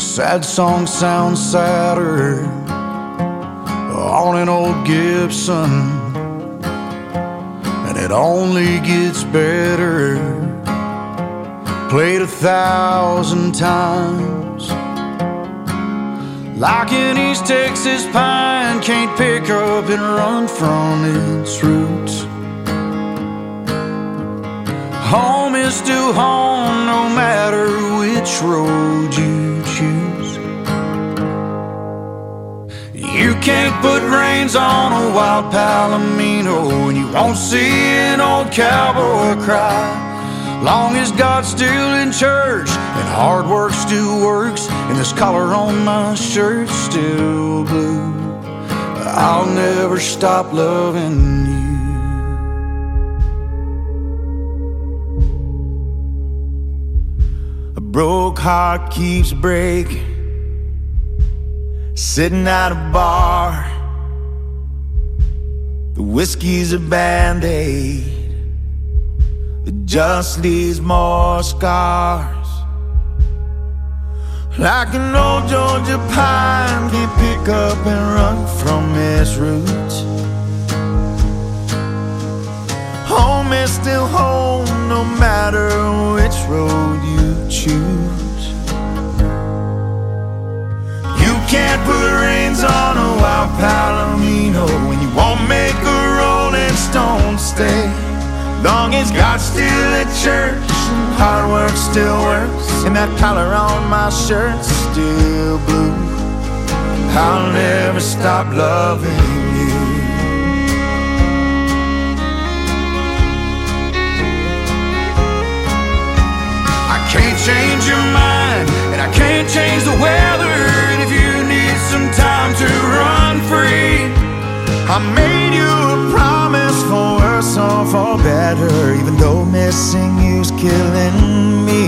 sad song sounds sadder on an old Gibson, and it only gets better, played 1,000 times. Like an East Texas pine, can't pick up and run from its roots. Home is still home, no matter which road you choose. You can't put reins on a wild palomino, and you won't see an old cowboy cry. Long as God's still in church and hard work still works, and this collar on my shirt's still blue, I'll never stop loving you. A broke heart keeps breaking, sitting at a bar. The whiskey's a Band-Aid that just leaves more scars. Like an old Georgia pine, can't pick up and run from its roots. Home is still home, no matter which road you choose. You can't put reins on a wild palomino, when you won't make a rolling stone stay. Long as God's still at church and hard work still works, and that collar on my shirt's still blue, I'll never stop loving you. I can't change your mind, and I can't change the weather, and if you need some time to run free, I made you a promise for worse or for better, even though missing you's killing me.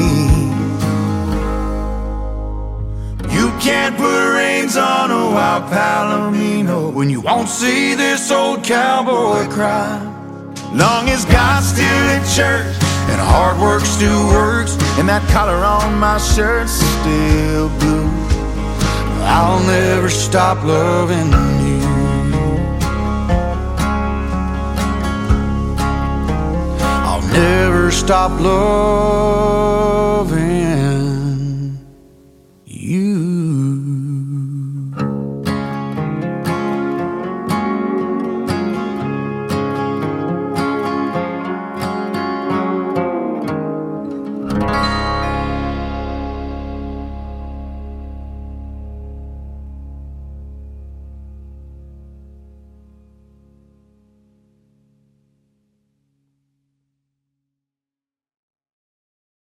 You can't put reins on a wild palomino, when you won't see this old cowboy cry. Long as God's still at church and hard work still works, and that collar on my shirt's still blue, I'll never stop loving you. Never stop loving.